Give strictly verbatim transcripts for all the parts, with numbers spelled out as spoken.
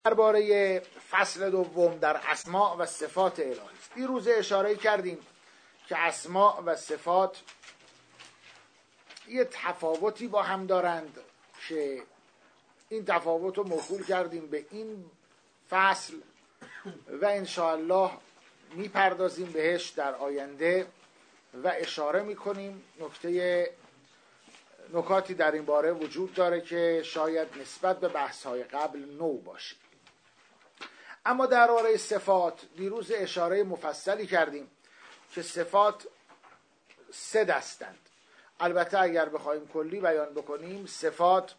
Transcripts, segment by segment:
درباره فصل دوم در اسماء و صفات الهی است. دیروز اشاره کردیم که اسماء و صفات یه تفاوتی با هم دارند که این تفاوت رو موکول کردیم به این فصل و انشاءالله میپردازیم بهش در آینده و اشاره میکنیم. نکته نکاتی در این باره وجود داره که شاید نسبت به بحث‌های قبل نو باشه. اما درباره صفات دیروز اشاره مفصلی کردیم که صفات سه دستند. البته اگر بخوایم کلی بیان بکنیم صفات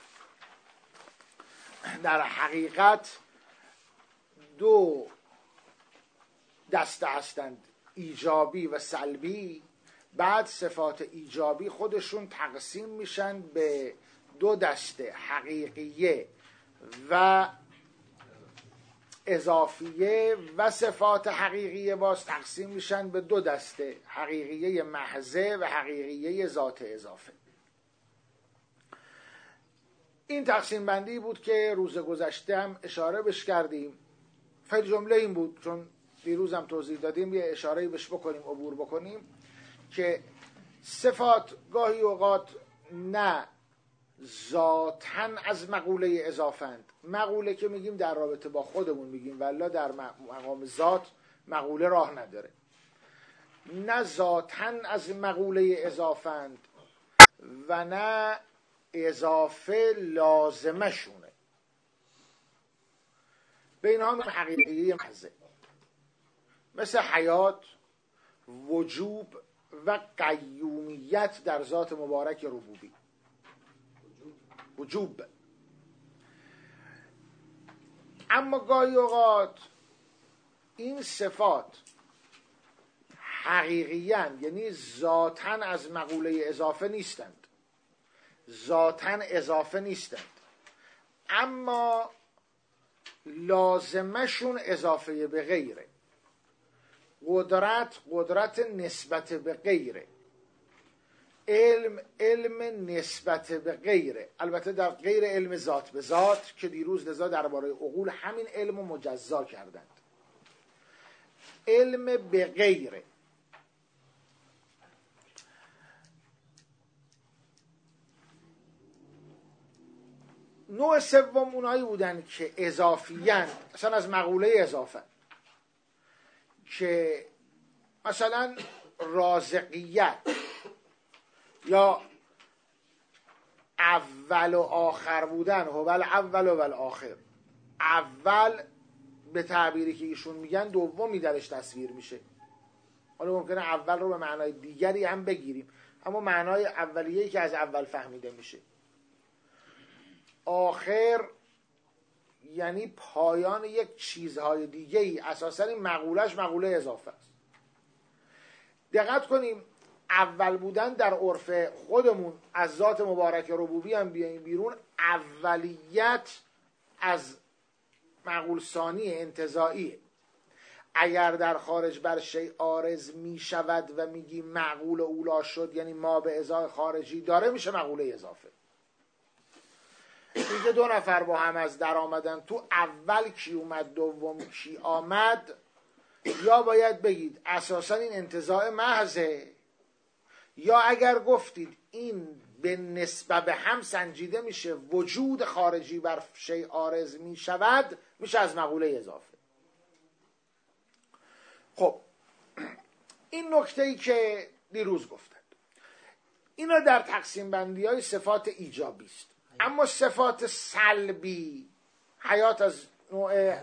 در حقیقت دو دسته هستند، ایجابی و سلبی. بعد صفات ایجابی خودشون تقسیم میشن به دو دسته، حقیقیه و اضافیه، و صفات حقیقیه باز تقسیم میشن به دو دسته، حقیقیه محضه و حقیقیه ذات اضافه. این تقسیم بندی بود که روز گذشته هم اشاره بش کردیم. فعل جمله این بود، چون دیروز هم توضیح دادیم یه اشاره‌ای بهش بکنیم، عبور بکنیم، که صفات گاهی اوقات نه ذاتن از مقوله اضافند. مقوله که میگیم در رابطه با خودمون میگیم، والله در مقام ذات مقوله راه نداره. نه ذاتن از مقوله اضافند و نه اضافه لازمه شونه. به اینها میگیم حقیقیه محضه، مثل حیات، وجوب و قیومیت در ذات مبارک ربوبی. وجوب. اما گاهی اوقات این صفات حقیقیاً، یعنی ذاتاً از مقوله اضافه نیستند، ذاتاً اضافه نیستند، اما لازمشون اضافه به غیره. قدرت قدرت نسبت به غیره، علم علم نسبت به غیره. البته در غیر علم ذات به ذات که دیروز لذا درباره عقول همین علم رو مجزا کردند. علم به غیره. نوع سوم اونایی بودن که اضافیان، اصلا از مقوله اضافه، که مثلا رازقیت یا اول و آخر بودن، هو اول و الاخر. اول به تعبیری که ایشون میگن دومی درش تصویر میشه. حالا ممکنه اول رو به معنای دیگری هم بگیریم، اما معنای اولیه‌ای که از اول فهمیده میشه. آخر یعنی پایان یک چیزهای دیگه ای. اساسا این مقولش مقوله اضافه است. دقت کنیم، اول بودن در عرف خودمون از ذات مبارک ربوبی هم بیاییم بیرون، اولیت از مقول ثانی انتزاعیه. اگر در خارج بر شیء عارض می شود و میگی معقول اولا شد، یعنی ما به ازای خارجی داره، میشه مقوله اضافه. اینکه دو نفر با هم از در آمدن، تو اول کی اومد دوم کی آمد، یا باید بگید اساسا این انتزاع محضه، یا اگر گفتید این به نسبت به هم سنجیده میشه، وجود خارجی بر شیء عارض میشود، میشه از مقوله اضافه. خب این نکته‌ای که دیروز گفتند، اینا در تقسیم بندی های صفات ایجابی است. اما صفات سلبی، حیات از نوع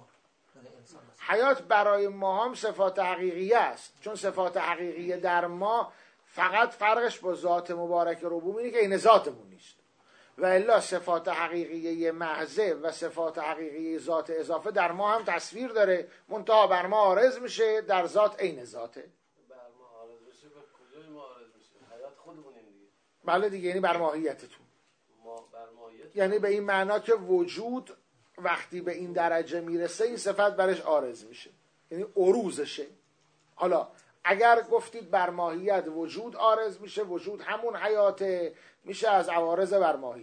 حیات برای ما هم صفات حقیقیه است، چون صفات حقیقیه در ما فقط فرقش با ذات مبارک ربوبی اینه که این ذاتمون نیست، و الا صفات حقیقیه محضه و صفات حقیقیه ذات اضافه در ما هم تصویر داره، منتها بر ما عارض میشه، در ذات عین ذاته. بر ما عارض بشه، به کجای ما عارض میشه؟ حیات خودمونیم دیگه. بله دیگه، یعنی بر ماهیتتون. ما بر ماهیت، یعنی به این معنا که وجود وقتی به این درجه میرسه این صفت برش عارض میشه، یعنی عروضشه. حالا اگر گفتید بر ماهیت وجود عارض میشه، وجود همون حیاته، میشه از عوارض بر ماهیت.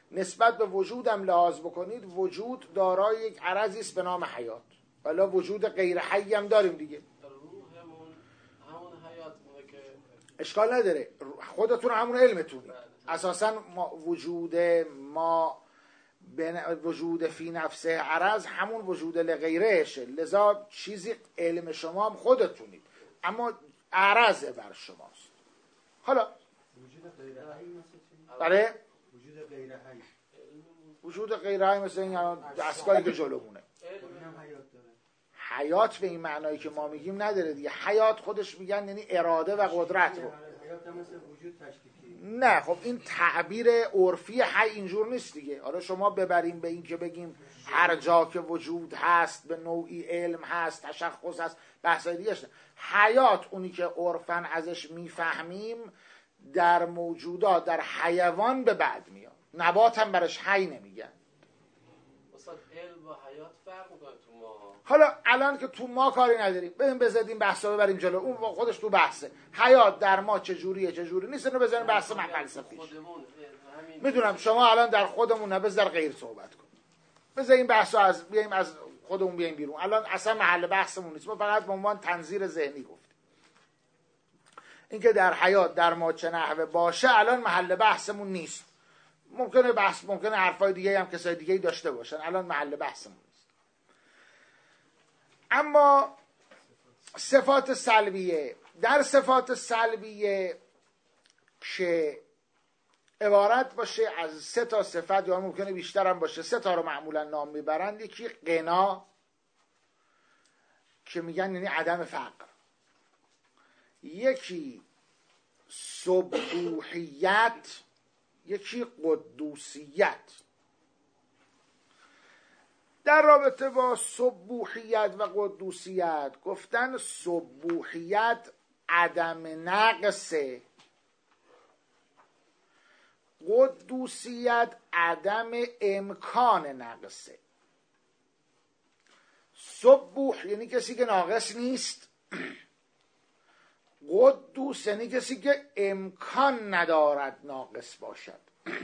نسبت به وجودم لحاظ بکنید، وجود دارای یک عرضی است به نام حیات. والا وجود غیر حی هم داریم دیگه. روحمون همون حیات مونه که اشکال نداره، خودتون همون علمتونی. اساسا ما وجود ما وجود فی نفسه عرض همون وجود لغیرهشه، لذا چیزی علم شما هم خودتونید، اما عرضه بر شماست. حالا وجود غیر حی مثل چی؟ برای وجود غیر حی وجود غیر حی مثل این الان دستگاهی که جلومونه. اینم حیات داره. حیات به این معنایی که ما میگیم نداره دیگه. حیات خودش میگن یعنی اراده و قدرت رو. حیات هم مثل وجود تشکیکی. نه خب این تعبیر عرفی حی اینجور نیست دیگه. حالا شما ببریم به این که بگیم هر جا که وجود هست به نوعی علم هست، تشخص هست، بحثای دیگه هست. حیات اونی که عرفاً ازش میفهمیم در موجودات، در حیوان به بعد میاد. نبات هم برش حی نمیگن. اصلا علم و حیات فرق میکنه تو ما. حالا الان که تو ما کاری نداریم، بریم بزدیم بحثا ببریم جلو، اون خودش تو بحثه. حیات در ما چجوریه چجوری نیست، اینو بزنیم بحث فلسفیش. میدونم شما الان در خودمون نه، بذار غیر صحبت کن. بذار این بحثا از بیایم از خودمون بیایم بیرون. الان اصلا محل بحثمون نیست، ما فقط به عنوان تنظیر ذهنی گفتیم. اینکه در حیات در ما چه نحوه باشه الان محل بحثمون نیست. ممکنه بحث ممکنه حرفای دیگه هم کسای دیگه داشته باشن، الان محل بحثمون نیست. اما صفات سلبیه، در صفات سلبیه که عبارت باشه از سه تا صفت یا ممکنه بیشتر هم باشه، سه تا رو معمولا نام میبرند. یکی غنا که میگن یعنی عدم فقر، یکی سبوحیت، یکی قدوسیت. در رابطه با سبوحیت و قدوسیت گفتن سبوحیت عدم نقصه، قدوسیت عدم امکان نقصه. سبوح یعنی کسی که ناقص نیست، قدوس یعنی کسی که امکان ندارد ناقص باشد.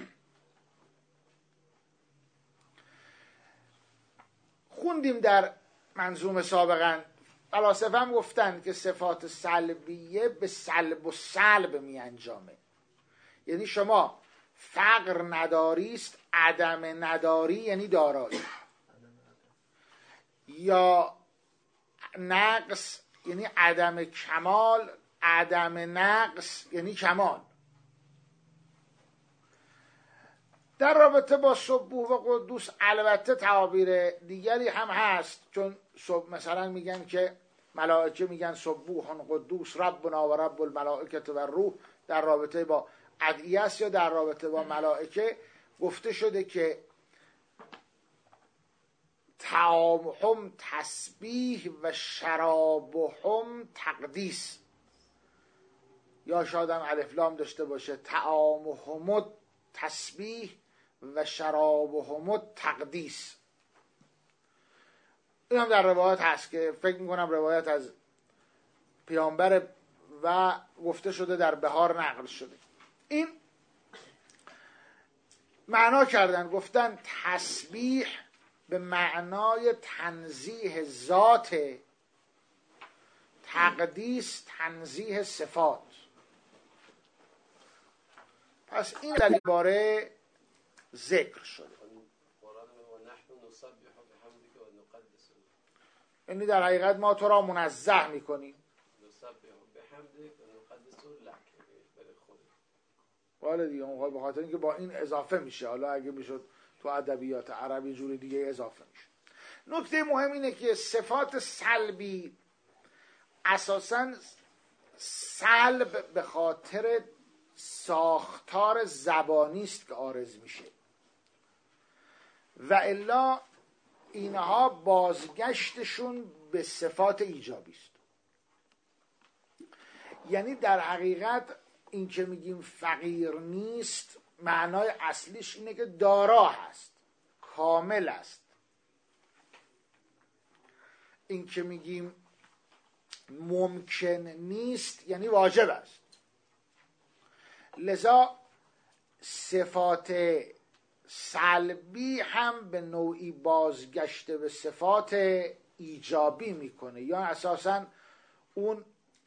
خوندیم در منظومه سابقا، فلاسفه هم گفتن که صفات سلبیه به سلب و سلب می انجامه. یعنی شما فقر نداریست، عدم نداری یعنی دارایی، یا نقص یعنی عدم کمال، عدم نقص یعنی کمال. در رابطه با سبوح و قدوس البته تعابیر دیگری هم هست، چون مثلا میگن که ملائکه میگن سبوح قدوس ربنا و رب الملائکه و روح، در رابطه با ادعیه است. یا در رابطه با ملائکه گفته شده که طعامهم تسبیح و شرابهم تقدیس، یا شاید هم الف لام داشته باشه طعامهم تسبیح و شرابهم تقدیس. این هم در روایت هست که فکر میکنم روایت از پیامبر و گفته شده در بهار نقل شده. این معنا کردن، گفتن تسبیح به معنای تنزیه ذات، تقدیس تنزیه صفات. پس این در باره ذکر شده. یعنی در حقیقت ما تو را منزه میکنیم. حالا دیگه اون به خاطر اینکه با این اضافه میشه، حالا اگه میشد تو ادبیات عربی جوری دیگه اضافه میشه. نکته مهم اینه که صفات سلبی اساساً سلب به خاطر ساختار زبانی است که عارض میشه، و الا اینها بازگشتشون به صفات ایجابی است. یعنی در حقیقت این که میگیم فقیر نیست، معنای اصلیش اینه که دارا هست، کامل است. این که میگیم ممکن نیست یعنی واجب است. لذا صفات سلبی هم به نوعی بازگشت به صفات ایجابی میکنه، یا اساساً اون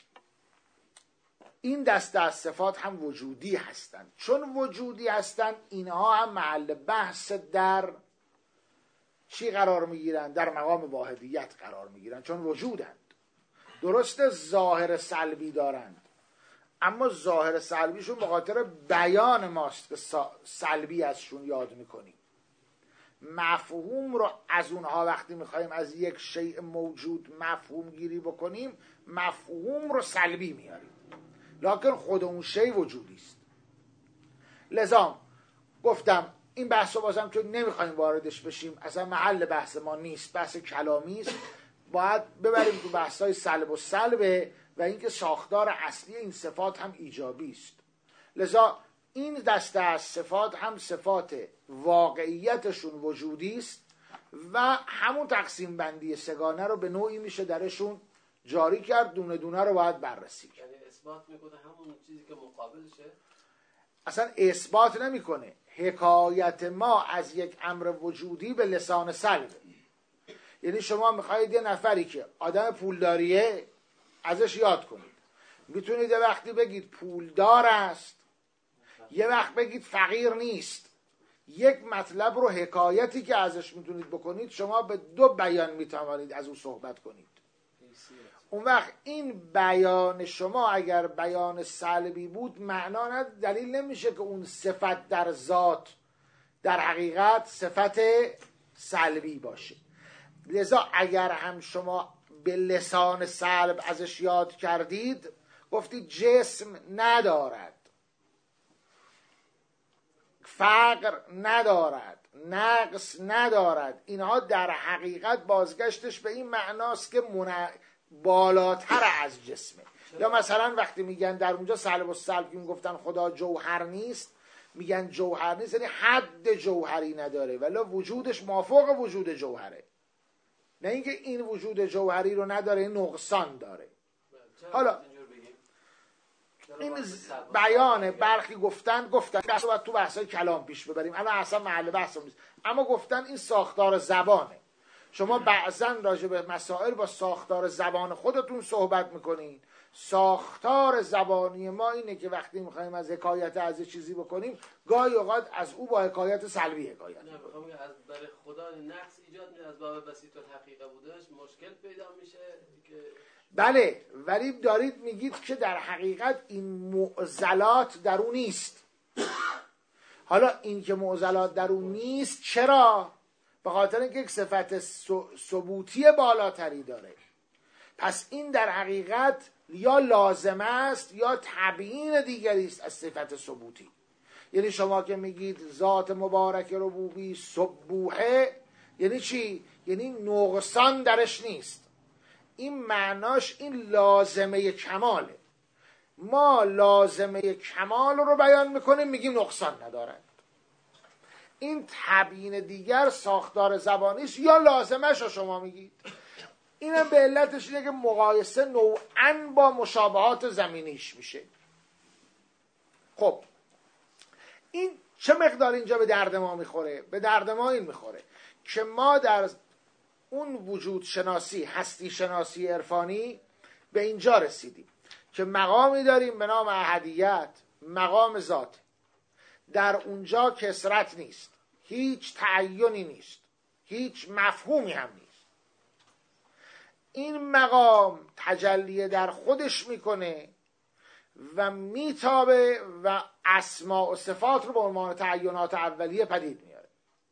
این دسته از صفات هم وجودی هستند. چون وجودی هستند اینها هم محل بحث در چی قرار میگیرن؟ در مقام واحدیت قرار میگیرن، چون وجودند. درسته ظاهر سلبی دارند، اما ظاهر سلبیشون به خاطر بیان ماست که سلبی ازشون یاد میکنیم. مفهوم رو از اونها وقتی میخوایم از یک شیء موجود مفهوم گیری بکنیم، مفهوم رو سلبی میاریم، لکن خود اون شیء وجودی است. لذا گفتم این بحث رو بازم که نمیخوایم واردش بشیم، اصلا محل بحث ما نیست، بحث کلامی است، باید ببریم تو بحث‌های سلب و سلبه و اینکه ساختار اصلی این صفات هم ایجابی است. لذا این دسته از صفات هم صفات واقعیتشون وجودی است و همون تقسیم بندی سگانه رو به نوعی میشه درشون جاری کرد، دونه دونه رو باید بررسی کرد. یعنی اثبات میکنه همون چیزی که مقابلشه؟ اصلا اثبات نمیکنه، حکایت ما از یک امر وجودی به لسان سلبه. یعنی شما میخواید یه نفری که آدم پولداریه ازش یاد کنید، میتونید یه وقتی بگید پولدار است، یه وقت بگید فقیر نیست. یک مطلب رو، حکایتی که ازش میتونید بکنید، شما به دو بیان میتوانید از او صحبت کنید. اون وقت این بیان شما اگر بیان سلبی بود، معنا نه، دلیل نمیشه که اون صفت در ذات در حقیقت صفت سلبی باشه. لذا اگر هم شما به لسان سلب ازش یاد کردید، گفتید جسم ندارد، فقر ندارد، نقص ندارد، اینها در حقیقت بازگشتش به این معناست که من... بالاتر از جسمه. یا مثلا وقتی میگن در اونجا سلب و سلب که میگفتن خدا جوهر نیست، میگن جوهر نیست یعنی حد جوهری نداره، ولی وجودش مافوق وجود جوهره، نه اینکه این وجود جوهری رو نداره، این نقصان داره. حالا این بیان برخی گفتن گفتن بحث باید تو بحثای کلام پیش ببریم، الان اصلا محل بحث نیست، اما گفتن این ساختار زبانه. شما بعضا راجع به مسائل با ساختار زبان خودتون صحبت میکنین. ساختار زبانی ما اینه که وقتی میخوایم از حکایت از چیزی بکنیم، گاهی اوقات از او با حکایت سلبی حکایت نه بخوام از برای خدا نقص ایجاد میشه، از باب بسیط الحقیقه بودش مشکل پیدا میشه که بله، ولی دارید میگید که در حقیقت این معضلات در اون نیست. حالا این که معضلات در اون نیست چرا؟ به خاطر اینکه یک صفت ثبوتی بالاتری داره. پس این در حقیقت یا لازمه است یا تبیین دیگری است از صفت ثبوتی. یعنی شما که میگید ذات مبارک ربوبی سبوحه، یعنی چی؟ یعنی نقصان درش نیست. این معناش این لازمه کماله. ما لازمه کمال رو بیان میکنیم، میگیم نقصان ندارد. این تبیین دیگر ساختار زبانیش یا لازمش رو شما میگید. اینم به علتش اینه که مقایسه نوعاً با مشابهات زمینیش میشه. خب این چه مقدار اینجا به درد ما میخوره؟ به درد ما این میخوره که ما در اون وجود شناسی، هستی شناسی عرفانی به اینجا رسیدیم که مقامی داریم به نام احدیت، مقام ذات. در اونجا کثرت نیست، هیچ تعینی نیست، هیچ مفهومی هم نیست. این مقام تجلی در خودش میکنه و میتابه و اسماء و صفات رو به عنوان تعینات اولیه پدید میاره.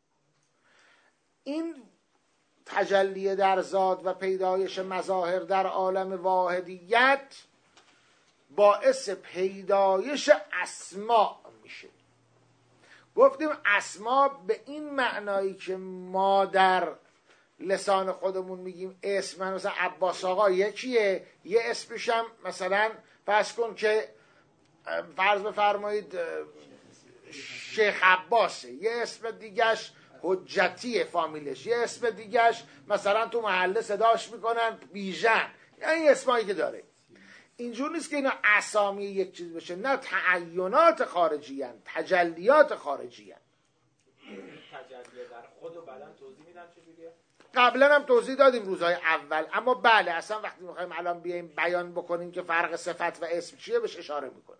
این تجلی در ذات و پیدایش مظاهر در عالم واحدیت باعث پیدایش اسماء میشه. گفتیم اسما به این معنایی که ما در لسان خودمون میگیم اسم، مثلا عباس آقا یکیه، یه اسمش هم مثلا فرض کن که فرض بفرمایید شیخ عباسه، یه اسم دیگهش حجتیه فامیلش، یه اسم دیگهش مثلا تو محله صداش میکنن بیژن، یعنی اسمایی که داره. اینجور نیست که اینا اسامی یک چیز بشه، نه تعینات خارجی هن، تجلیات خارجی هن. خودو بعداً توضیح میدم چجوریه. قبلا هم توضیح دادیم روزهای اول، اما بله اصلا وقتی میخوایم الان بیایم بیان بکنیم که فرق صفت و اسم چیه بهش اشاره میکنیم.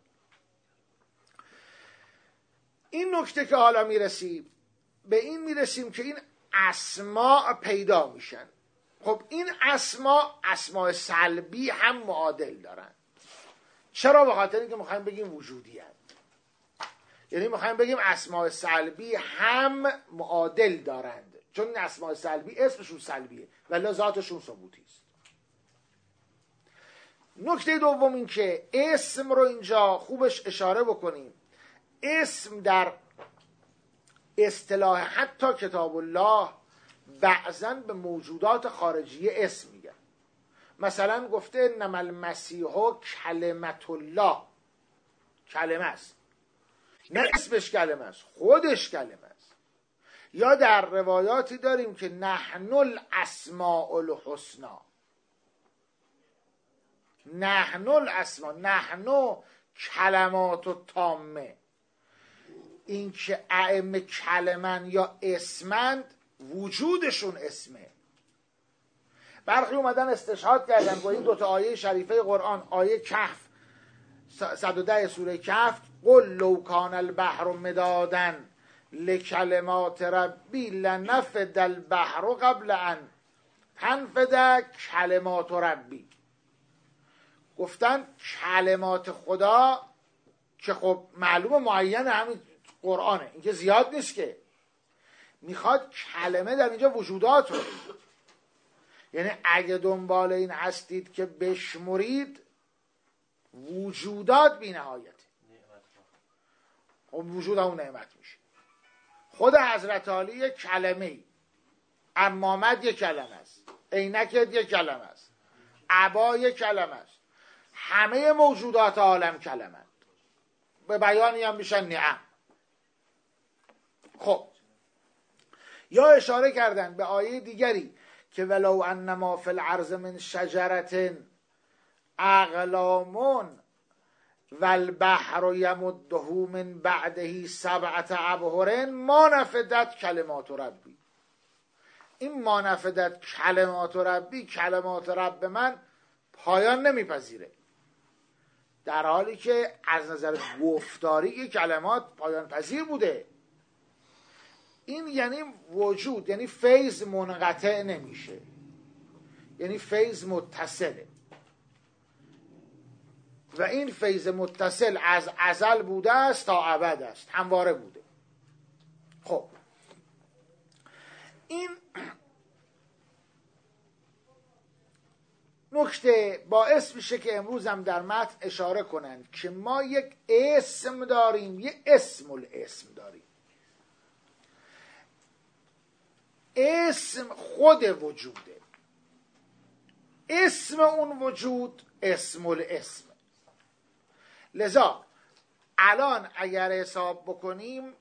این نکته که حالا میرسیم به این میرسیم که این اسماء پیدا میشن. خب این اسماء اسماء سلبی هم معادل دارن. چرا؟ به خاطر اینکه میخوایم بگیم وجودی هست. یعنی میخوایم بگیم اسماء سلبی هم معادل دارند، چون این اسماء سلبی اسمشون سلبیه ولی ذاتشون ثبوتی است. نکته دوم این که اسم رو اینجا خوبش اشاره بکنیم. اسم در اصطلاح حتی کتاب الله بعضاً به موجودات خارجی اسم میگن. مثلا گفته انما المسیح کلمت الله، کلمه است، نه اسمش کلمه است، خودش کلمه است. یا در روایاتی داریم که نحن الاسماء الحسنی، نحن الاسماء، نحن کلمات التامه. این که ائمه کلمن یا اسمند وجودشون اسمه. برخی اومدن استشهاد کردن با این دوتا آیه شریفه قرآن، آیه کهف صد و ده سوره کهف، قل لو کان البحر مدادا لکلمات ربی لنفد البحر قبل ان تنفد کلمات ربی. گفتن کلمات خدا که خب معلوم معین همین قرآنه، این که زیاد نیست که، میخواد کلمه در اینجا وجودات رو، یعنی اگه دنبال این هستید که بشمرید وجودات بی نهایته. خب وجود اون نعمت میشه. خود حضرت علی یک کلمه ای، امامت یک کلمه است، عینکت یک کلمه است، عبا یک کلمه است، همه موجودات عالم کلمه است. به بیانی هم میشن نعم. خب یا اشاره کردن به آیه دیگری که ولو انما فی الارض من شجرة اقلام والبحر یمده من بعده سبعة ابحر ما نفدت کلمات ربی. این ما نفدت کلمات ربی، کلمات رب من پایان نمیپذیره، در حالی که از نظر گفتاری کلمات پایان پذیر بوده. این یعنی وجود، یعنی فیض منقطع نمیشه، یعنی فیض متصله و این فیض متصل از ازل بوده است تا ابد است، همواره بوده. خب این نکته باعث میشه که امروز هم در متن اشاره کنند که ما یک اسم داریم، یک اسم الاسم داریم. اسم خود وجوده، اسم اون وجود اسم الاسم. لذا الان اگر حساب بکنیم،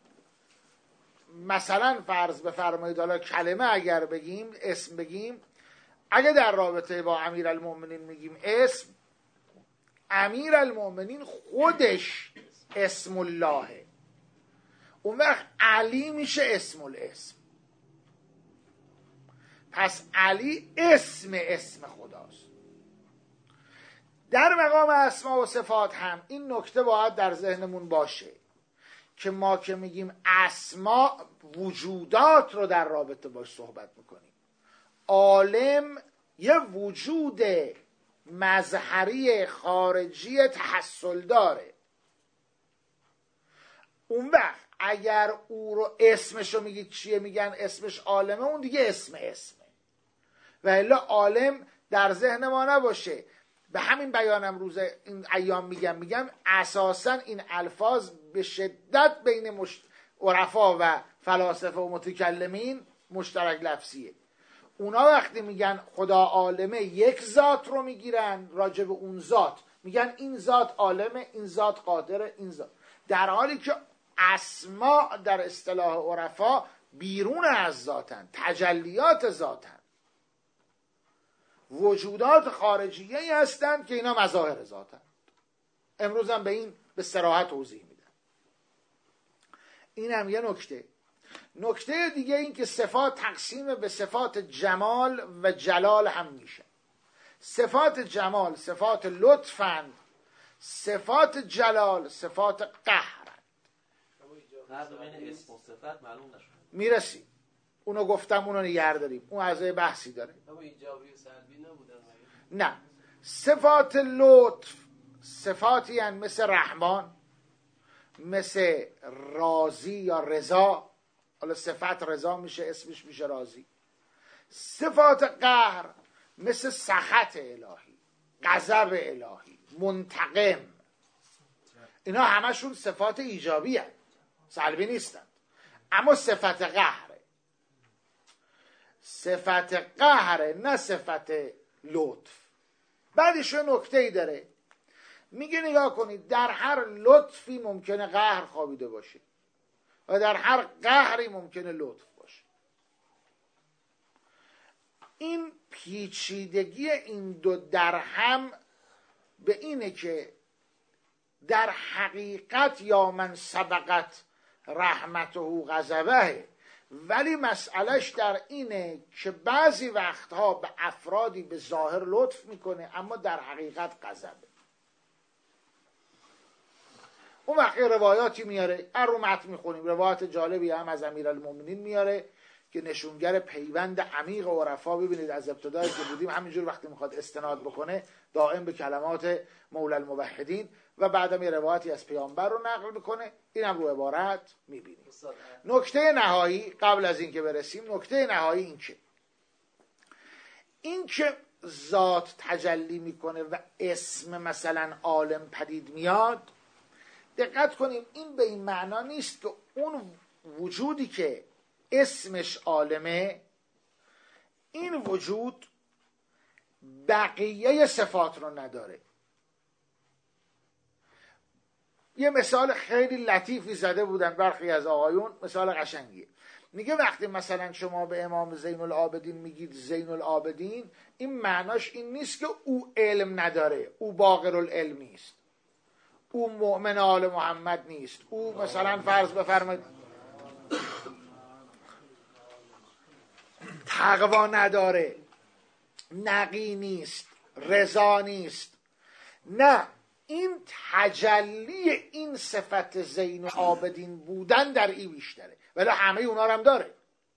مثلا فرض بفرمایید حالا کلمه اگر بگیم، اسم بگیم، اگر در رابطه با امیرالمؤمنین میگیم اسم، امیرالمؤمنین خودش اسم اللهه، اون وقت علی میشه اسم الاسم. پس علی اسم اسم خداست. در مقام اسما و صفات هم این نکته باید در ذهنمون باشه که ما که میگیم اسما، وجودات رو در رابطه باش صحبت میکنیم. عالم یه وجود مظهری خارجی تحصل داره. اون وقت اگر او رو اسمش رو میگید چیه، میگن اسمش عالمه، اون دیگه اسم اسمه. و الا عالم در ذهن ما نباشه. به همین بیانم روز این ایام میگم میگم اساسا این الفاظ به شدت بین مش... عرفا و فلاسفه و متکلمین مشترک لفظیه. اونا وقتی میگن خدا عالمه، یک ذات رو میگیرن، راجع به اون ذات میگن این ذات عالمه، این ذات قادره، این ذات، در حالی که اسما در اصطلاح عرفا بیرون از ذاتن، تجلیات ذاتن، وجودات خارجیه هستند که اینا مظاهر ذاتن. امروز هم به این به صراحت توضیح میدم. این هم یه نکته. نکته دیگه این که صفات تقسیم به صفات جمال و جلال هم میشه. صفات جمال صفات لطفند، صفات جلال صفات قهرند. فرق بین اسم و صفت معلوم نشد. میرسیم اونو گفتم، اونو نگه داریم، اون عرضه بحثی داره. اما ایجابی و سلبی نبودن. نه، صفات لطف صفاتی هن مثل رحمان، مثل راضی یا رضا. حالا صفت رضا میشه، اسمش میشه راضی. صفات قهر مثل سخط الهی، غضب الهی، منتقم. اینا همشون صفات ایجابی هن، سلبی نیستن. اما صفت قهره، صفت قهره نه صفت لطف. بعدش یه نکته ای داره، میگه نگاه کنید در هر لطفی ممکنه قهر خوابیده باشه و در هر قهری ممکنه لطف باشه. این پیچیدگی این دو در هم به اینه که در حقیقت یا من سبقت رحمته و غضبه، ولی مسئلهش در اینه که بعضی وقتها به افرادی به ظاهر لطف میکنه اما در حقیقت غضبه. اون وقت روایاتی میاره، هر رو متن میخونیم روایات جالبی هم از امیرالمومنین میاره که نشونگر پیوند عمیق عرفا. ببینید از ابتدایی که بودیم همینجور وقتی میخواد استناد بکنه دائم به کلمات مولا الموحدین و بعدم یه روایتی از پیامبر رو نقل میکنه، این هم رو عبارت میبینیم. نکته نهایی قبل از این که برسیم، نکته نهایی این که این که ذات تجلی میکنه و اسم مثلا عالم پدید میاد، دقت کنیم این به این معنا نیست که اون وجودی که اسمش عالمه این وجود بقیه صفات رو نداره. یه مثال خیلی لطیفی زده بودن برخی از آقایون، مثال قشنگیه. میگه وقتی مثلا شما به امام زین العابدین میگید زین العابدین، این معناش این نیست که او علم نداره، او باقر العلم نیست، او مؤمن آل محمد نیست، او مثلا فرض بفرمایید تقوا نداره، نقی نیست، رضا نیست. نه، این تجلی این صفت زین العابدین بودن در این بیشتره، ولی همه اونا رو هم داره.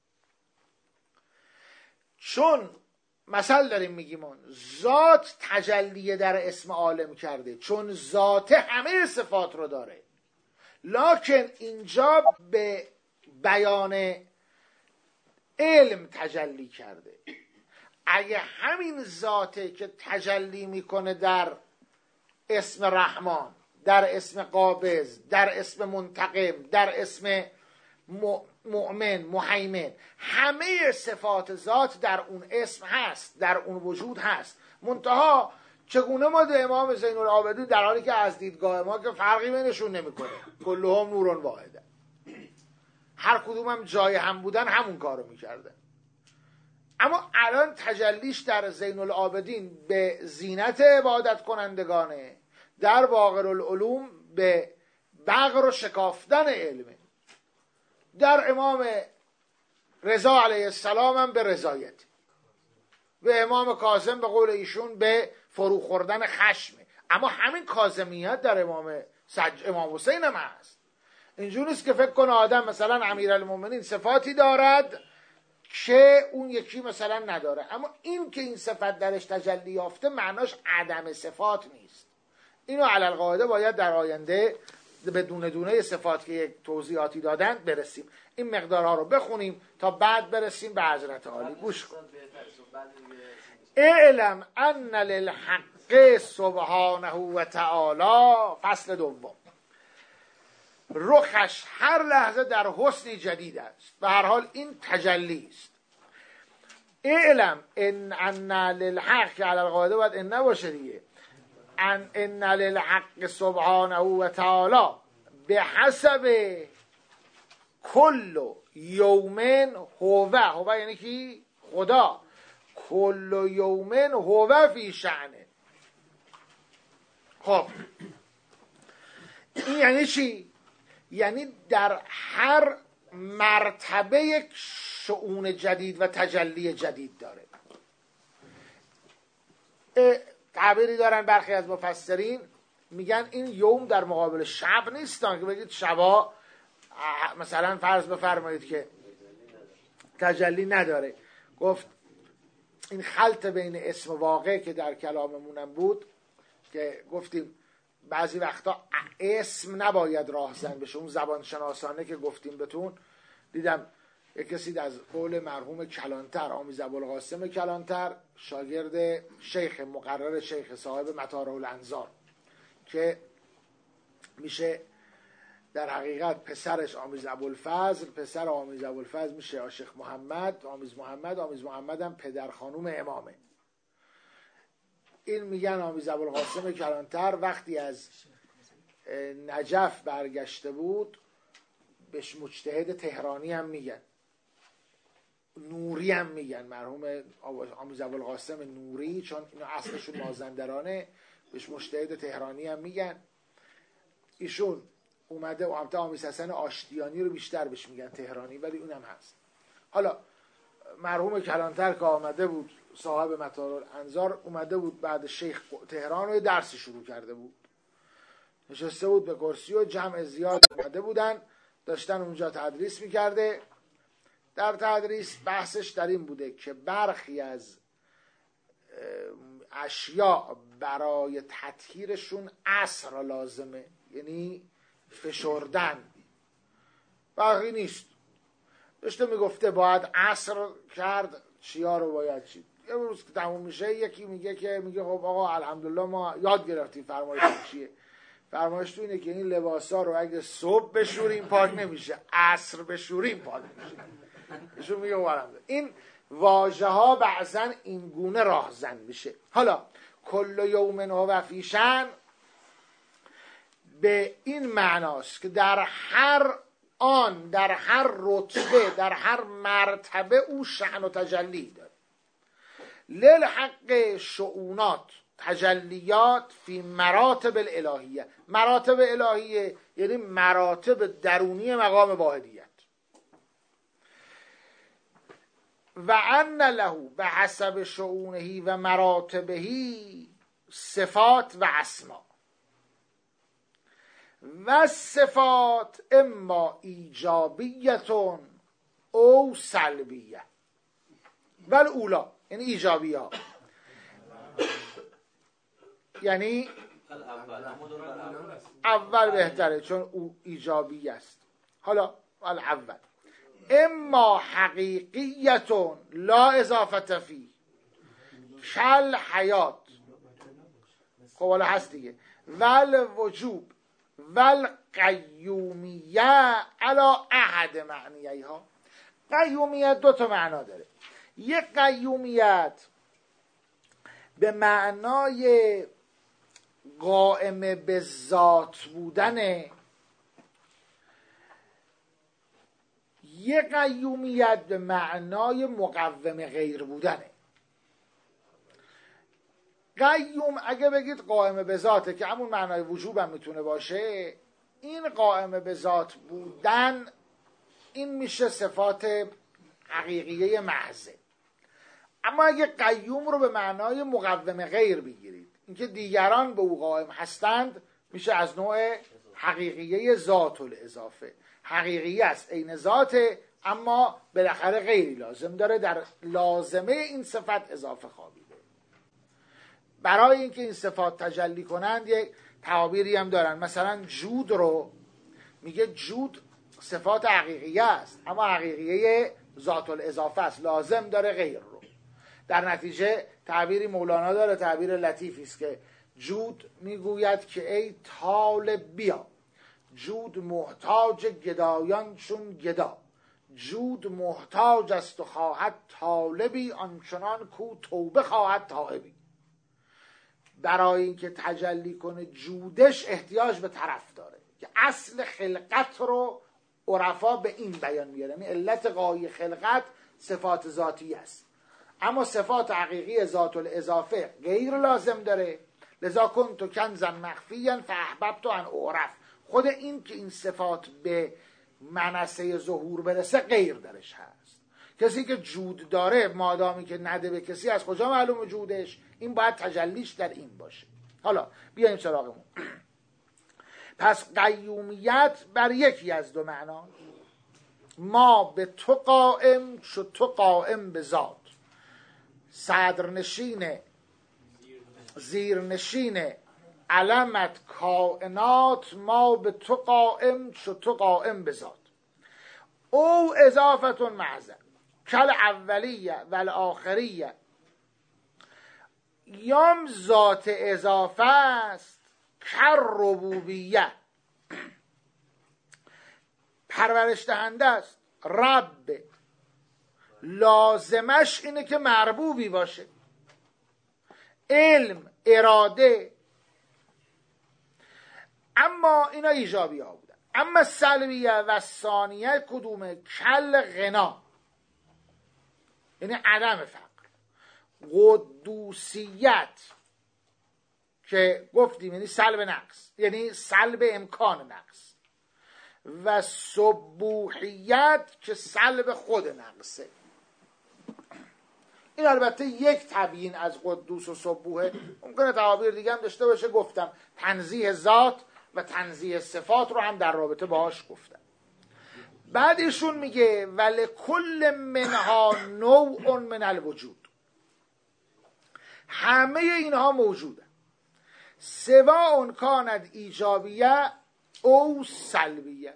چون مثل داریم میگیم اون ذات تجلی در اسم عالم کرده، چون ذات همه صفات رو داره، لکن اینجا به بیان علم تجلی کرده. اگه همین ذاته که تجلی میکنه در اسم رحمان، در اسم قابض، در اسم منتقم، در اسم مؤمن، مهیمن، همه صفات ذات در اون اسم هست، در اون وجود هست. منتها چگونه ما ده امام زین العابدین در حالی که از دیدگاه ما که فرقی بینشون نمیکنه، کلهم نورون واحده، هر کدوم هم جای هم بودن همون کارو میکردن، اما الان تجلیش در زین العابدین به زینت عبادت کنندگانه، در باقر العلوم به بغر و شکافتن علمه، در امام رضا علیه السلام هم به رضایت، به امام کاظم به قول ایشون به فرو خوردن خشمه. اما همین کاظمیت در امام سج... امام حسین هم هست. اینجور نیست که فکر کنه آدم مثلا امیرالمومنین صفاتی دارد که اون یکی مثلا نداره، اما این که این صفت درش تجلی یافته معناش عدم صفات نیست. اینو علی القاعده باید در آینده به دونه دونه صفات که یک توضیحاتی دادن برسیم. این مقدارها رو بخونیم تا بعد برسیم به حضرت عالی. گوش کن. اعلم ان للحق سبحانه و تعالی، فصل دوم. رخش هر لحظه در حسنی جدید است، به هر حال این تجلی است. اعلم ان ان للحق که علی القاعده باید ان نباشه دیگه، ان ان للحق سبحانه و تعالی به حسب کل یومن هو، هو یعنی کی؟ خدا. کل یومن هو فی شأنه. خب این یعنی چی؟ یعنی در هر مرتبه یک شؤون جدید و تجلی جدید داره. تعبیری دارن برخی از مفسرین، میگن این یوم در مقابل شب نیستن که بگید شبا مثلا فرض بفرمایید که تجلی نداره. گفت این خلط بین اسم و واقع که در کلاممونم بود که گفتیم بعضی وقتا اسم نباید راهزن بشه، اون زبان شناسانه که گفتیم بهتون، دیدم یک کسی از قول مرحوم کلانتر، آمیز ابوالقاسم کلانتر، شاگرد شیخ مقرر شیخ صاحب مطارح الانظار که میشه در حقیقت پسرش آمیز ابوالفضل، پسر آمیز ابوالفضل میشه آشیخ محمد، آمیز محمد، آمیز محمد هم پدر خانوم امامه. این میگن آمیز ابوالقاسم کلانتر وقتی از نجف برگشته بود، بهش مجتهد تهرانی هم میگن، نوری هم میگن، مرحوم آمیز ابوالقاسم نوری، چون اینا اصلشون مازندرانه، بهش مجتهد تهرانی هم میگن. ایشون اومده، و آمیز حسن آشتیانی رو بیشتر بهش میگن تهرانی، ولی اونم هست. حالا مرحوم کلانتر که آمده بود، صاحب مطارح الانظار، اومده بود بعد شیخ تهران رو درسی شروع کرده بود، نشسته بود به کرسی و جمع زیاد اومده بودن داشتن اونجا تدریس میکرده. در تدریس بحثش در این بوده که برخی از اشیاء برای تطهیرشون عصر لازمه، یعنی فشردن، باقی نیست. داشته میگفته باید عصر کرد، چیا رو باید چید. یه روز که تموم میشه یکی میگه که میگه خب آقا الحمدلله ما یاد گرفتیم فرمایش چیه. فرمایش تو اینه که این لباسا رو اگه صبح بشوریم پاک نمیشه، عصر بشوریم پاک میشه. ایشون میگه الحمدلله. این واژه ها بعضن این گونه راهزن میشه. حالا کل یوم هو فی شأن به این معناست که در هر آن، در هر رتبه، در هر مرتبه او شأن و تجلی داره. للحق شؤونات، تجلیات فی مراتب الالهیه. مراتب الهیه یعنی مراتب درونی مقام واحدیت. و ان له به حسب شؤونه و مراتبه صفات و اسما. و صفات اما ایجابیتون او سلبیه. ول اولا یعنی ایجابی ها، یعنی اول بهتره چون او ایجابی است. حالا الاول اما حقیقیتون لا اضافت فی کل حیات، خب حالا هست دیگه، ول وجوب ول قیومیه علا احد معنیه ها. قیومیت دو تا معنا داره. یک قیومیت به معنای قائم به ذات بودنه، یک قیومیت به معنای مقوم غیر بودنه. قیوم اگه بگید قائم به ذاته که همون معنای وجوب هم میتونه باشه، این قائم به ذات بودن این میشه صفات حقیقیه محضه. اما اگه قیوم رو به معنای مقوم غیر بگیرید، اینکه دیگران به او قائم هستند، میشه از نوع حقیقیه ذات الاضافه. حقیقیه است، عین ذاته، اما بالاخره غیری لازم داره، در لازمه این صفت اضافه خوابیده. برای اینکه این صفات تجلی کنند یک تعابیری هم دارن. مثلا جود رو میگه جود صفات حقیقیه است، اما حقیقیه ذات الاضافه است، لازم داره غیر رو. در نتیجه تعبیری مولانا داره، تعبیر لطیفی است که جود میگوید که ای طالب بیا، جود محتاج گدایان چون گدا، جود محتاج است و خواهد طالبی آنچنان کو توبه خواهد تائبی. برای اینکه تجلی کنه جودش احتیاج به طرف داره که اصل خلقت رو عرفا به این بیان میاره، یعنی علت غایی خلقت صفات ذاتی است، اما صفات حقیقی ذات الاضافه غیر لازم داره. لذا کنت کنزا مخفیا فاحببت ان اعرف. خود این که این صفات به منصه ظهور برسه غیر درش هست. کسی که جود داره مادامی که نده به کسی از کجا معلومه جودش؟ این باید تجلیش در این باشه. حالا بیایم سراغمون. پس قیومیت بر یکی از دو معنا، ما به تو قائم شو تو قائم به ذات، صدرنشین زیرنشین علمت کائنات، ما به تو قائم شو تو قائم به ذات. او اضافتون معزن کل اولیه و الاخریه، یام ذات اضافه است کر ربوبیه، پرورش دهنده است. رب لازمش اینه که مربوبی باشه، علم، اراده. اما اینا ایجابی ها بودن. اما سلبیه و ثانیه کدومه؟ کل غنا، یعنی عدم فقر. قدوسیت که گفتیم یعنی سلب نقص، یعنی سلب امکان نقص. و سبوحیت که سلب خود نقصه. این البته یک تبیین از قدوس و سبوحه، ممکنه تعابیر دیگه هم داشته باشه. گفتم تنزیه ذات و تنزیه صفات رو هم در رابطه باهاش گفتم. بعد ایشون میگه ولکل منها نوع من الوجود، همه اینها موجوده، سواء کانت ایجابیه او سلبیه.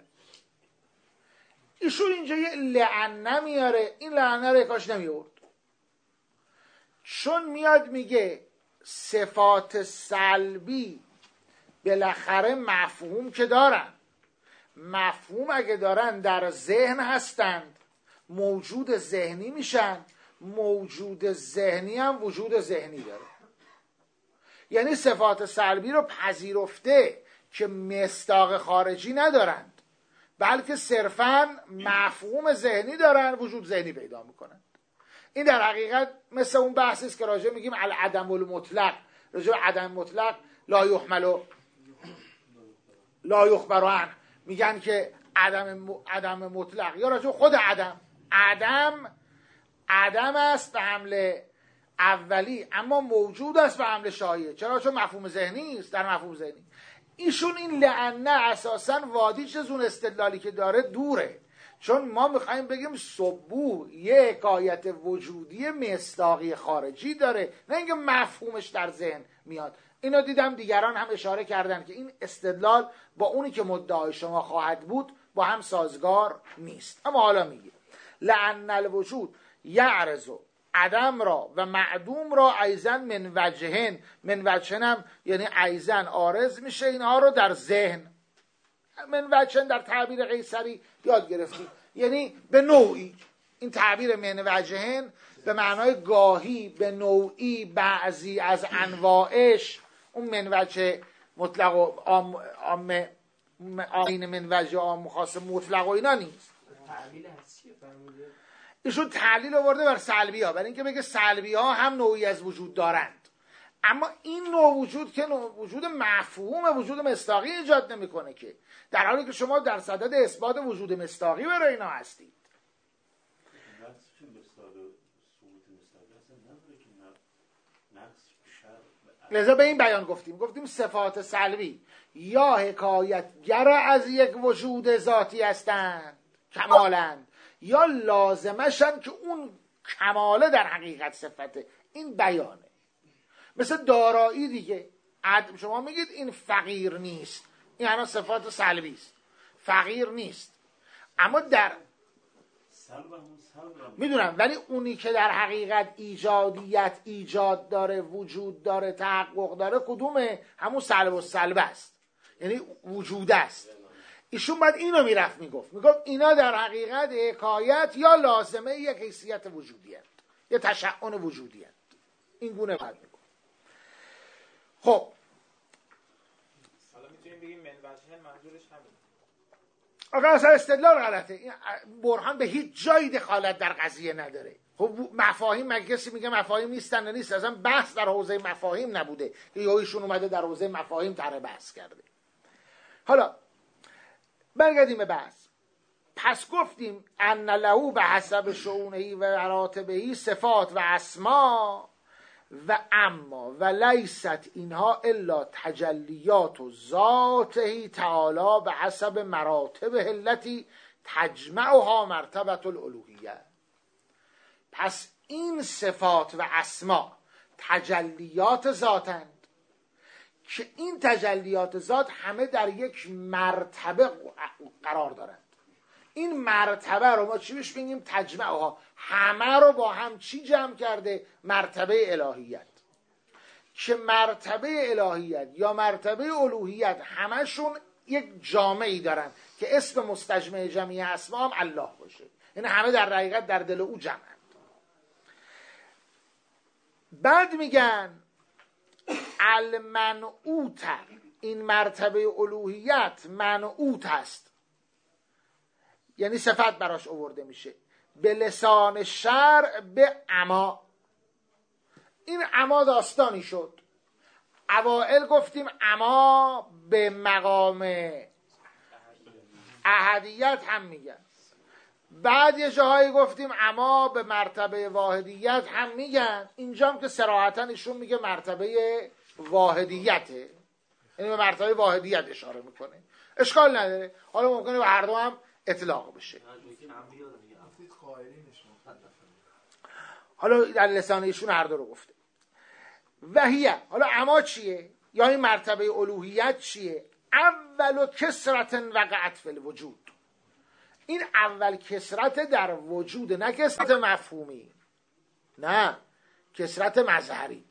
ایشون اینجا یه لعنه میاره، این لعنه رو کاش نمیورد، چون میاد میگه صفات سلبی بالاخره مفهوم که دارن، مفهوم اگه دارن در ذهن هستند، موجود ذهنی میشن، موجود ذهنی هم وجود ذهنی داره. یعنی صفات سلبی رو پذیرفته که مصداق خارجی ندارند، بلکه صرفاً مفهوم ذهنی دارن، وجود ذهنی پیدا میکنن. این در حقیقت مثل اون بحثی است که راجع میگیم العدم المطلق، راجع به عدم مطلق لا یحمل لا یخبر عنه، میگن که عدم عدم مطلق یا راجع خود عدم، عدم عدم است به حمل اولی، اما موجود است به حمل شایع. چرا؟ چون مفهوم ذهنی است. در مفهوم ذهنی ایشون این لعنه اساساً وادیش از اون استدلالی که داره دوره، چون ما میخوایم بگیم سبوح یه حکایت وجودی مصداقی خارجی داره، نه اینکه مفهومش در ذهن میاد. اینو دیدم دیگران هم اشاره کردن که این استدلال با اونی که مدعای شما خواهد بود با هم سازگار نیست. اما حالا میگه لعن الوجود یعرض عدم را و معدوم را ایزن من وجهن، من وجهن هم یعنی ایزن عارض میشه اینها رو در ذهن. من وجهن در تعبیر قیصری یاد گرفتیم، یعنی به نوعی. این تعبیر من وجهن به معنای گاهی، به نوعی، بعضی از انواعش. اون من وجه مطلق و عام عام آمین من وجه عام خاص مطلق و اینا نیست. تعلیل هستی فرموده. ایشون تعلیل آورده بر سلبی ها، برای اینکه بگه سلبی ها هم نوعی از وجود دارند، اما این نوع وجود که نوع وجود مفهوم وجود مصداقی ایجاد نمیکنه که، در حالی که شما در صدد اثبات وجود مصداقی برای اینا هستید. لذا به این بیان گفتیم گفتیم صفات سلبی یا حکایتگر از یک وجود ذاتی هستند کمالند، یا لازمشن که اون کماله در حقیقت صفته. این بیانه. مثل دارایی دیگه، شما میگید این فقیر نیست، این همه صفات سلبی است، فقیر نیست، اما در میدونم، ولی اونی که در حقیقت ایجادیت ایجاد داره، وجود داره، تحقق داره، کدومه؟ همون سلب و سلب است، یعنی وجود است. ایشون بعد اینو میرفت میگفت میگفت اینا در حقیقت حکایت یا لازمه یک حیثیت وجودی هست، یه تشعن وجودی هست. این گونه بعد میگفت. خب حالا میتونیم بگیم من وجهن منظورش همین. آقا اصلا استدلال غلطه. این برهان به هیچ جایی دخالت در قضیه نداره. خب مفاهیم، مگه کسی میگه مفاهیم نیستن و نیست؟ اصلا بحث در حوزه مفاهیم نبوده که یا ایشون اومده در حوزه مفاهیم طرح بحث کرده. حالا برگردیم به بحث. پس گفتیم ان له به حسب شؤونه و مراتبه صفات و اسما و اما و لیست اینها الا تجلیات و ذاته تعالی به حسب مراتبه التي تجمعها مرتبه الالوهیه. پس این صفات و اسما تجلیات ذاتند که این تجلیات ذات همه در یک مرتبه قرار دارند. این مرتبه رو ما چی بهش میگیم؟ تجمعها. همه رو با هم چی جمع کرده؟ مرتبه الهیت. که مرتبه الهیت یا مرتبه الوهیت همشون یک جامعی دارن که اسم مستجمع جمعی اسما هم الله باشه. این همه در حقیقت در دل او جمعند. بعد میگن المنعوت، این مرتبه الوهیت منعوت هست، یعنی صفت براش آورده میشه به لسان شرع به اما. این اما داستانی شد. اوائل گفتیم اما به مقام احدیت هم میگن، بعد یه جاهایی گفتیم اما به مرتبه واحدیت هم میگن. اینجا هم که صراحتاً ایشون میگه مرتبه واحدیته، یعنی به مرتبه واحدیت اشاره میکنه. اشکال نداره، حالا ممکنه به هر دو هم اطلاق بشه. حالا در لسان ایشون هر دو رو گفته. وحیه، حالا اما چیه؟ یا این مرتبه الوهیت چیه؟ اول کسرت وقعت فی الوجود. این اول کسرت در وجود، نه کسرت مفهومی، نه کسرت مظهری.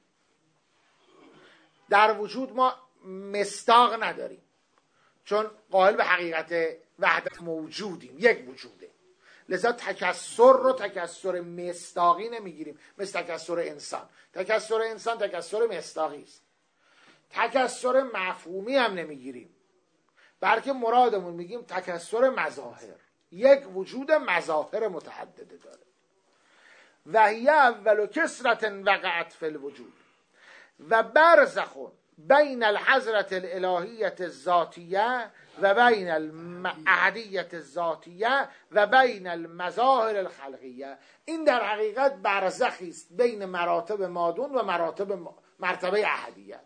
در وجود ما مصداق نداریم چون قائل به حقیقت وحدت موجودیم، یک وجوده. لذا تکسر رو تکسر مصداقی نمیگیریم مثل تکسر انسان. تکسر انسان تکسر مصداقی است. تکسر مفهومی هم نمیگیریم، بلکه مرادمون میگیم تکسر مظاهر. یک وجود مظاهر متعدده داره. و هی اول کسرت وقعت فی الوجود و برزخ بین الحضرت الالهیت الذاتیه و بین الاحدیت الذاتیه و بین المظاهر الخلقیه. این در حقیقت برزخی است بین مراتب مادون و مراتب مرتبه احدیت.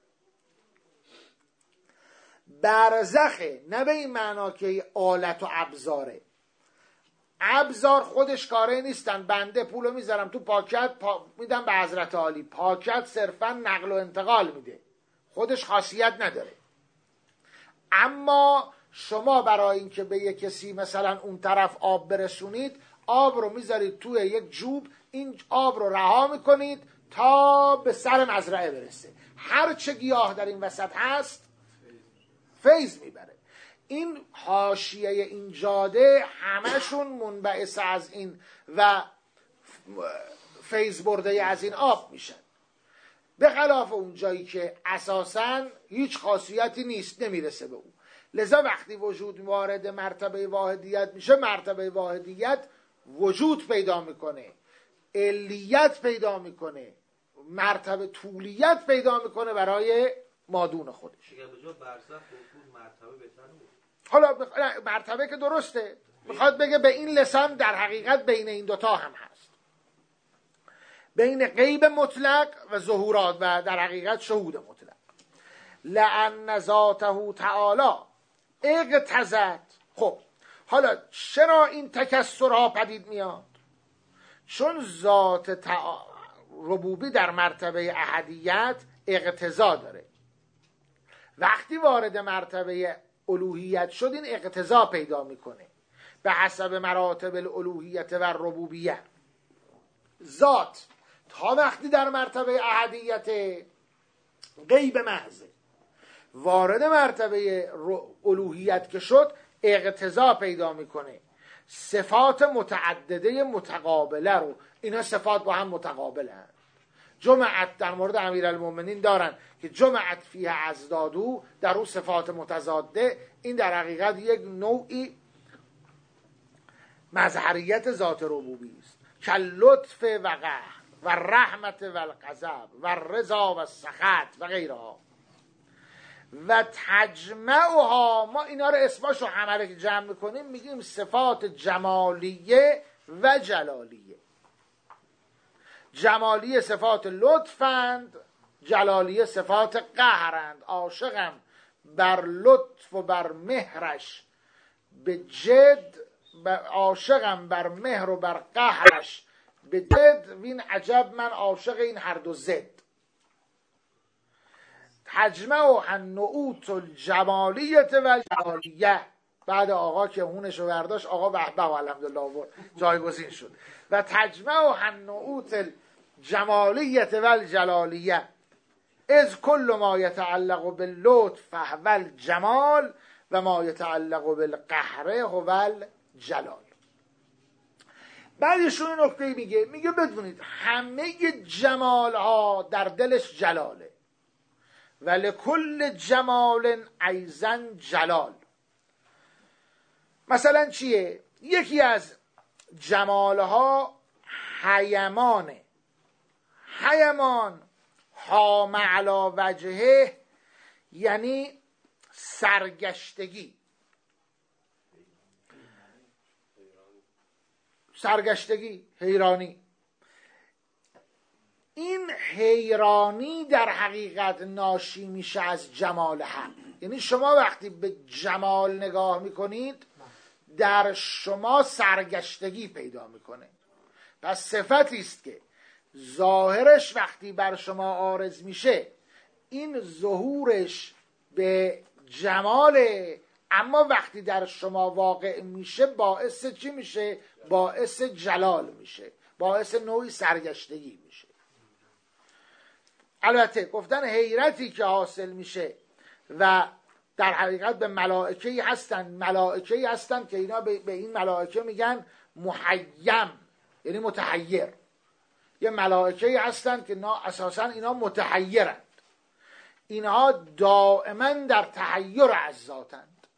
برزخه، نه به این معنا که آلت و ابزاره. ابزار خودش کاره نیستن. بنده پولو میذارم تو پاکت پا... میدم به حضرت عالی. پاکت صرفا نقل و انتقال میده، خودش خاصیت نداره. اما شما برای اینکه به یک کسی مثلا اون طرف آب برسونید، آب رو میذارید توی یک جوب، این آب رو رها میکنید تا به سر مزرعه برسه. هر چه گیاه در این وسط هست فیض میبره. این حاشیه این جاده همشون منبعث از این و فیض برده از این آب میشن، به خلاف اون جایی که اساساً هیچ خاصیتی نیست، نمیرسه به اون. لذا وقتی وجود وارد مرتبه واحدیت میشه، مرتبه واحدیت وجود پیدا میکنه، علیت پیدا میکنه، مرتبه طولیت پیدا میکنه برای مادون خودش. اگر به جا برزخ وجود مرتبه بهتر بود. حالا مرتبه که درسته، میخواد بگه به این لسان در حقیقت بین این دوتا هم هست، بین غیب مطلق و ظهورات و در حقیقت شهود مطلق. لأن ذاته تعالی اقتضت. خب حالا چرا این تکسرها پدید میاد؟ چون ذات تع... ربوبی در مرتبه احدیت اقتضا داره. وقتی وارد مرتبه الوهیت شد، این اقتضا پیدا میکنه به حسب مراتب الالوهیت و ربوبیت. ذات تا وقتی در مرتبه احدیت غیب محضه، وارد مرتبه الوهیت که شد اقتضا پیدا میکنه. صفات متعدده متقابله رو، اینا صفات با هم متقابله هست. جمعت در مورد امیرالمومنین دارن که جمعت فیه ازدادو، در اون صفات متضاده. این در حقیقت یک نوعی مظهریت ذات ربوبی است که لطف و قهر و رحمت و الغضب و رضا و سخط و غیرها. و تجمعها، ما اینا رو اسماشو همه رو که جمع میکنیم میگیم صفات جمالیه و جلالیه. جمالیه صفات لطفند، جلالیه صفات قهرند. عاشقم بر لطف و بر مهرش به جد، عاشقم بر مهر و بر قهرش به جد، وین عجب من عاشق این هر دو زد. تجمع النعوت الجمالیت و جلالیه. بعد آقا که هونشو برداشت، آقا وحبه و الحمدلله آورد، جایگزین شد. و تجمع النعوت الجمالیت و الجلالیه از کل ما یتعلق باللطف فهو الجمال و ما یتعلق بالقهر هو الجلال. بعدشون نکته میگه میگه بدونید همه جمال ها در دلش جلاله، ولی کل جمال ایضا جلال. مثلا چیه؟ یکی از جمال ها حیمانه. حیمان ها معلا وجهه یعنی سرگشتگی. سرگشتگی، حیرانی. این حیرانی در حقیقت ناشی میشه از جمال حق. یعنی شما وقتی به جمال نگاه میکنید در شما سرگشتگی پیدا میکنه. پس صفتی است که ظاهرش وقتی بر شما عارض میشه این ظهورش به جماله، اما وقتی در شما واقع میشه باعث چی میشه؟ باعث جلال میشه، باعث نوعی سرگشتگی میشه. البته گفتن حیرتی که حاصل میشه و در حقیقت به ملائکه‌ای هستن، ملائکه‌ای هستن که اینا به این ملائکه میگن محیم، یعنی متحیر. یه ملائکه‌ای هستن که اساسا اینا متحیرند، اینها دائما در تحیر از ذاتند.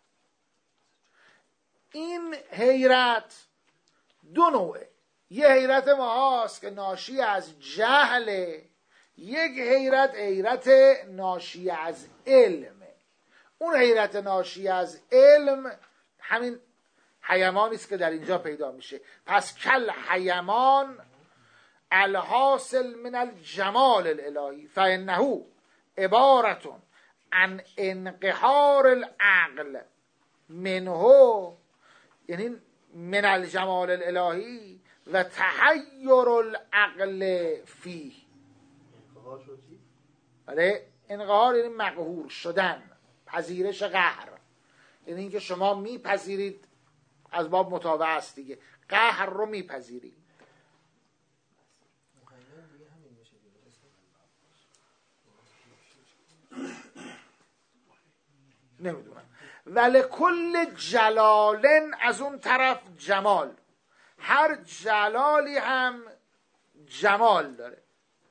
این حیرت دو نوعه، یه حیرت ماهاست که ناشی از جهله، یک حیرت حیرت ناشی از علمه. اون حیرت ناشی از علم همین حیمانی است که در اینجا پیدا میشه. پس کل حیمان الحاصل من الجمال الالهی فانه عبارتون عن انقهار العقل منه، یعنی من الجمال الالهی و تحیر العقل فیه. انقهار شد چی؟ بله، انقهار یعنی مقهور شدن، پذیرش قهر، یعنی اینکه شما میپذیرید، از باب متابعه است دیگه، قهر رو میپذیرید. نمیدونم. ولی کل جلالن از اون طرف جمال، هر جلالی هم جمال داره.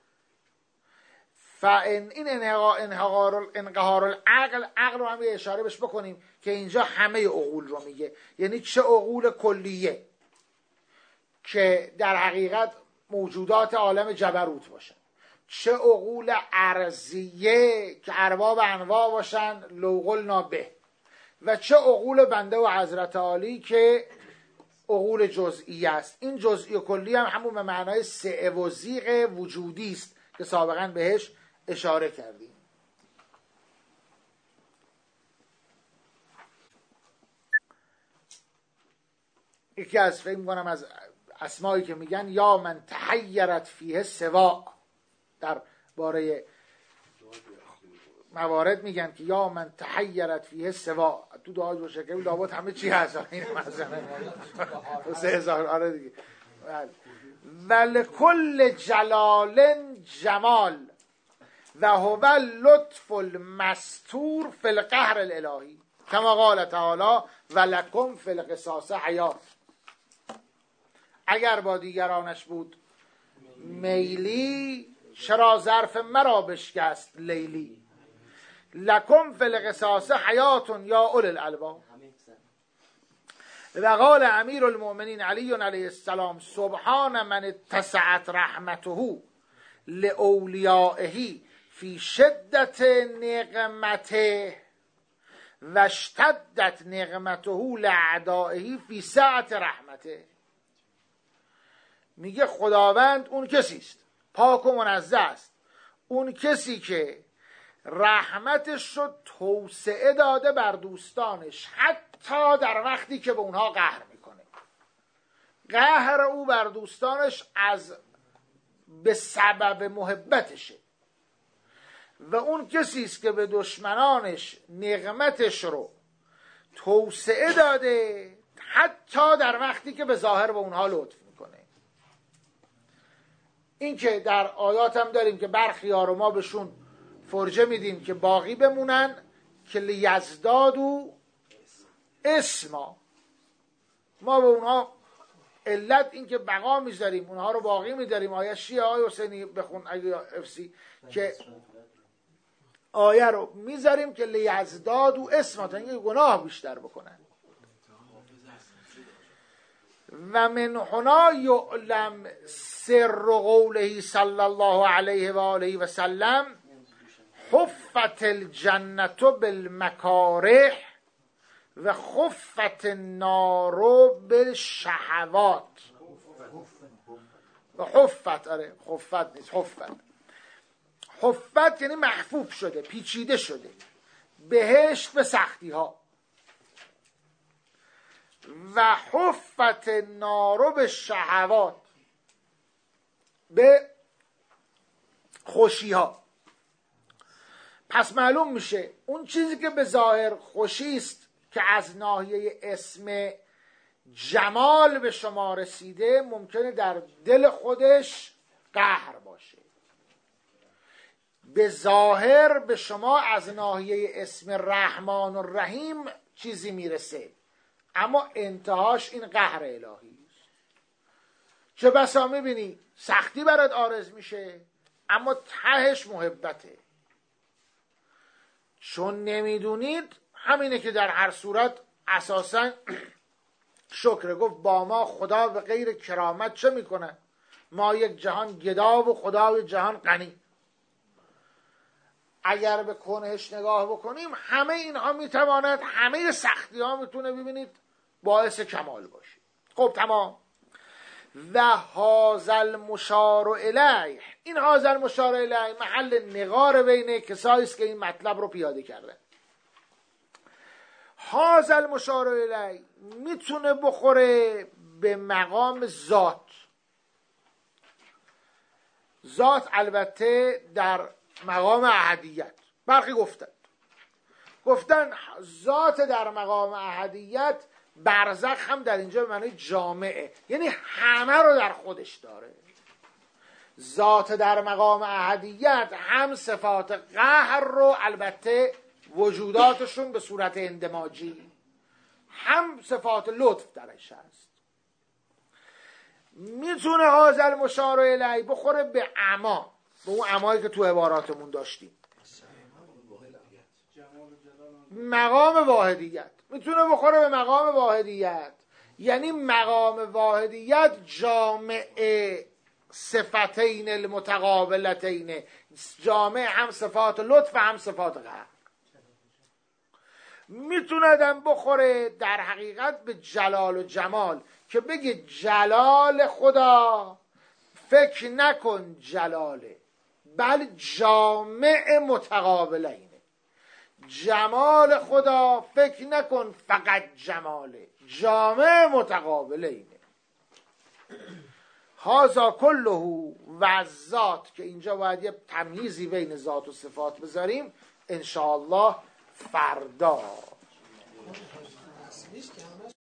فان این انقهار انقهار العقل، عقل رو هم یه اشاره بهش بکنیم که اینجا همه عقول رو میگه، یعنی چه عقول کلیه که در حقیقت موجودات عالم جبروت باشن، چه عقول ارضیه که ارباب انواع باشن لو قلنا به، و چه عقول بنده و حضرت عالی که عقول جزئی است. این جزئی و کلی هم همون به معنای سعه و زیغ وجودی است که سابقا بهش اشاره کردیم. یکی از فکر می‌کنم از اسمایی که میگن یا من تحیرت فیه سوا، در باره موارد میگن که یا من تحیرت فیه سوا، تو دعای باشه که لابد همه چی هست این مثلا سه هزار آره دیگه. ولی کل جلال جمال و هو لطف المستور فی القهر الالهی کما قال تعالی ولکم فی القصاص حیات. اگر با دیگرانش بود میلی، چرا ظرف مرا بشکست لیلی. لکم فی القصاص حیات یا اولی الالباب. و قال امیر المؤمنین علی علیه السلام سبحان من اتسعت رحمته لاولیائه فی شدت نقمته و اشتدت نقمته لأعدائه فی سعت رحمته. میگه خداوند اون کسی است پاک و منزه است، اون کسی که رحمتش رو توسعه داده بر دوستانش حتی در وقتی که به اونها قهر میکنه. قهر او بر دوستانش از به سبب محبتشه و اون کسی است که به دشمنانش نعمتش رو توسعه داده حتی در وقتی که به ظاهر به اونها لطف میکنه. این که در آیات هم داریم که برخی ها رو ما بهشون فرجه میدیم که باقی بمونن که لیزدادو اسما، ما به اونها علت این که بقا میذاریم اونها رو باقی میذاریم. آیه شیعه آیه حسینی بخون اگه افسی که آیه رو میذاریم که لیزدادو اسما، تا اینکه گناه بیشتر بکنن. و من هنا یعلم سر قوله صلی الله علیه و آله و سلم حفت الجنة بالمکاره و خفت النار بالشهوات. و حفت، آره خفت نیست، حفت. حفت یعنی محفوف شده، پیچیده شده، بهشت به سختی ها. و حفت النار بالشهوات، به خوشی ها. پس معلوم میشه اون چیزی که به ظاهر خوشی است که از ناحیه اسم جمال به شما رسیده ممکنه در دل خودش قهر باشه. به ظاهر به شما از ناحیه اسم رحمان و رحیم چیزی میرسه اما انتهاش این قهر الهی است. چه بسا میبینی سختی برات عارض میشه اما تهش محبته. چون نمیدونید همینه که در هر صورت اساساً شکر. گفت با ما خدا به غیر کرامت چه میکنه؟ ما یک جهان گدا و خدای جهان غنی. اگر به کنهش نگاه بکنیم همه اینها میتواند، همه سختی ها میتونه ببینید باعث کمال باشه. خب تمام. و هازل مشار الیه، این هازل مشار الیه محل نقار بین کسایی است که این مطلب رو پیاده کرده. هازل مشار الیه میتونه بخوره به مقام ذات. ذات البته در مقام احدیت. برخی گفتن گفتن ذات در مقام احدیت، برزخ هم در اینجا به معنی جامعه، یعنی همه رو در خودش داره. ذات در مقام احدیت هم صفات قهر رو، البته وجوداتشون به صورت اندماجی، هم صفات لطف درش هست. میتونه هازل مشار الیه بخوره به اما، به اون امایی که تو عباراتمون داشتیم، مقام واحدیت. میتونه بخوره به مقام واحدیت، یعنی مقام واحدیت جامع صفتین المتقابلتین، جامع هم صفات لطف هم صفات قهر. میتونه دم بخوره در حقیقت به جلال و جمال، که بگه جلال خدا فکر نکن جلاله، بل جامع متقابله اینه. جمال خدا فکر نکن فقط جماله، جامع متقابله اینه. هازا کله و ذات، که اینجا باید یه تمییزی بین ذات و صفات بذاریم انشاءالله فردا.